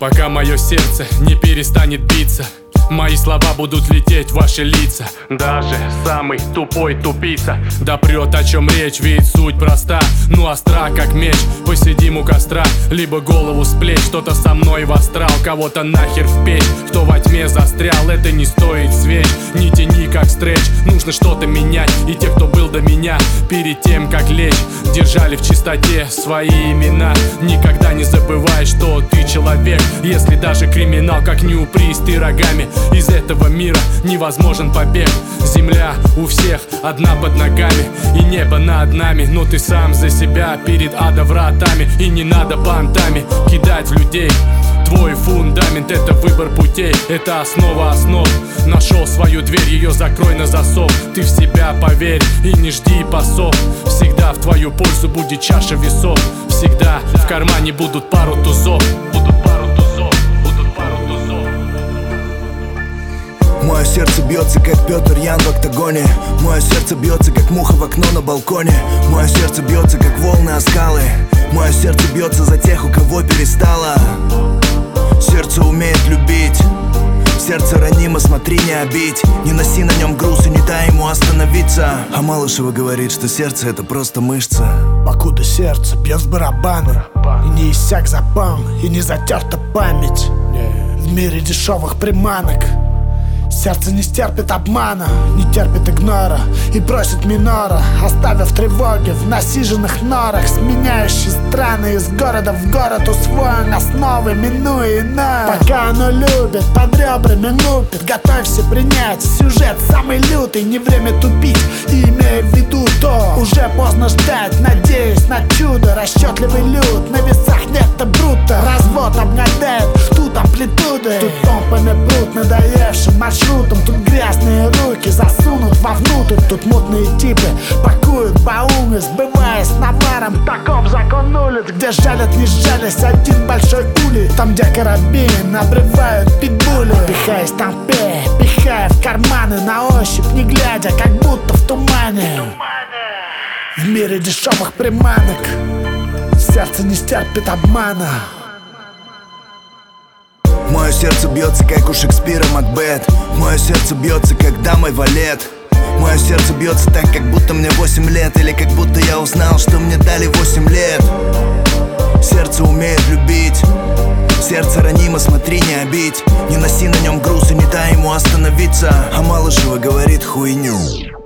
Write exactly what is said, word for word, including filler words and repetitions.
Пока мое сердце не перестанет биться, мои слова будут лететь в ваши лица. Даже самый тупой тупица допрет, о чем речь, ведь суть проста, ну остра как меч. Посидим у костра, либо голову с плеч. Кто-то со мной в астрал, кого-то нахер в печь. Кто во тьме застрял, это не стоит свеч. Не тяни как стретч, нужно что-то менять. И те, кто был до меня, перед тем как лечь, держали в чистоте свои имена. Никогда не забывай, что ты человек. Если даже криминал, как не упрись ты рогами, из этого мира невозможен побег. Земля у всех одна под ногами, и небо над нами. Но ты сам за себя перед ада вратами. И не надо понтами кидать в людей. Твой фундамент — это выбор путей, это основа основ. Нашел свою дверь, ее закрой на засов. Ты в себя поверь и не жди пасов. Всегда в твою пользу будет чаша весов. Всегда в кармане будут пару тузов. Будут пару тузов, будут пару тузов. Мое сердце бьется, как Петр Ян в октагоне. Мое сердце бьется, как муха в окно на балконе. Мое сердце бьется, как волны о скалы. Мое сердце бьется за тех, у кого перестало. Сердце умеет любить. Сердце ранимо, смотри, не обидь. Не носи на нем груз и не дай ему остановиться. А Малышева говорит, что сердце — это просто мышца. Покуда сердце бьет в барабаны, и не иссяк запал, и не затерта память. В мире дешевых приманок сердце не стерпит обмана, не терпит игнора и просит минора, оставив тревоги в насиженных норах, сменяющий страны из города в город, усвоен основы, минуя иное. Пока оно любит, под ребрами лупит, готовься принять сюжет самый лютый. Не время тупить, и имея в виду то, уже поздно ждать, надеясь на чудо. Расчетливый люд, на весах нет-то брута. Развод обгадает тут амплитуды, тут помпами брут, надоевшим маршрутом. Тут грязные руки засунут вовнутрь. Тут мутные типы пакуют баулы, сбываясь наваром. Таков закон улиц, где жалят, не жались, один большой улей. Там, где карабин обрывают питбули, пихаясь в толпе, пихая в карманы, на ощупь не глядя, как будто в тумане. В мире дешевых приманок сердце не стерпит обмана. Мое сердце бьется, как у Шекспира Макбет. Мое сердце бьется, как дамой валет. Мое сердце бьется так, как будто мне восемь лет. Или как будто я узнал, что мне дали восемь лет. Сердце умеет любить. Сердце ранимо, смотри, не обидь. Не носи на нем груз и не дай ему остановиться. А Малышева говорит хуйню.